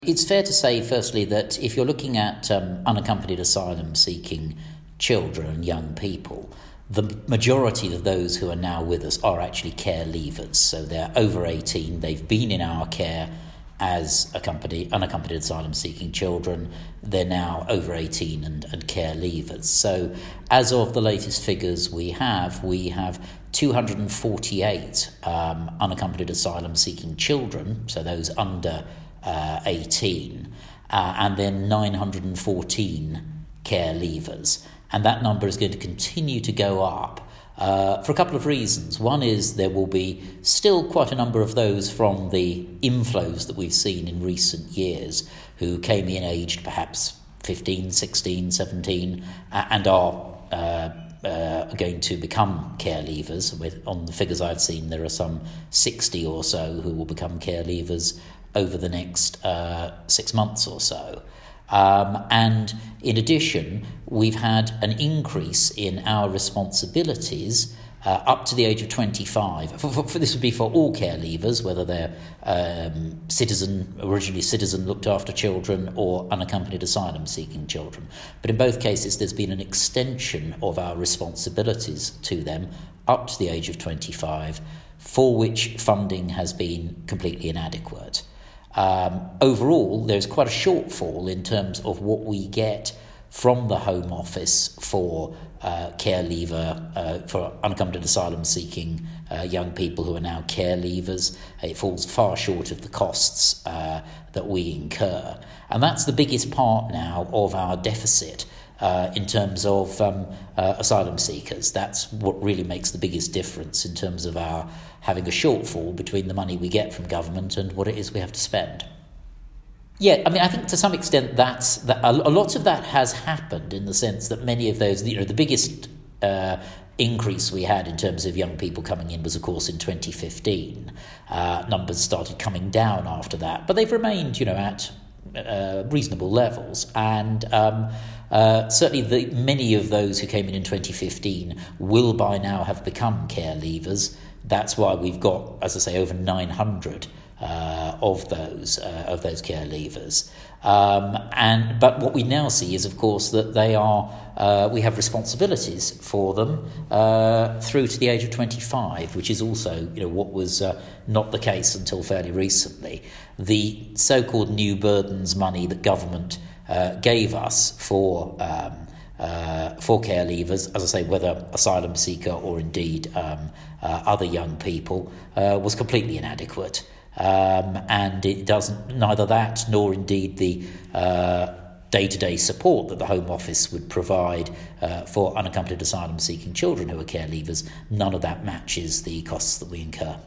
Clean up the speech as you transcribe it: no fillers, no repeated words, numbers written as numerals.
It's fair to say, firstly, that if you're looking at unaccompanied asylum-seeking children and young people, the majority of those who are now with us are actually care leavers. So they're over 18, they've been in our care as unaccompanied asylum-seeking children. They're now over 18 and care leavers. So as of the latest figures we have 248 unaccompanied asylum-seeking children, so those under 18, and then 914 care leavers. And that number is going to continue to go up for a couple of reasons. One is there will be still quite a number of those from the inflows that we've seen in recent years who came in aged perhaps 15, 16, 17 and are going to become care leavers. On the figures I've seen, there are some 60 or so who will become care leavers over the next 6 months or so. And in addition, we've had an increase in our responsibilities up to the age of 25. This would be for all care leavers, whether they're originally citizen looked after children or unaccompanied asylum-seeking children. But in both cases, there's been an extension of our responsibilities to them up to the age of 25, for which funding has been completely inadequate. Overall, there's quite a shortfall in terms of what we get from the Home Office for care leaver, for unaccompanied asylum-seeking young people who are now care leavers. It falls far short of the costs that we incur. And that's the biggest part now of our deficit in terms of asylum seekers. That's what really makes the biggest difference in terms of our having a shortfall between the money we get from government and what it is we have to spend. Yeah, I mean, I think to some extent a lot of that has happened in the sense that many of those, the biggest increase we had in terms of young people coming in was, of course, in 2015. Numbers started coming down after that, but they've remained, at reasonable levels. And certainly many of those who came in 2015 will by now have become care leavers. That's why we've got, as I say, over 900 of those care leavers. But what we now see is, of course, that we have responsibilities for them through to the age of 25, which is also, what was not the case until fairly recently. The so-called new burdens money that government gave us for care leavers, as I say, whether asylum seeker or indeed other young people, was completely inadequate. And it doesn't, neither that nor indeed the day-to-day support that the Home Office would provide for unaccompanied asylum-seeking children who are care leavers, none of that matches the costs that we incur.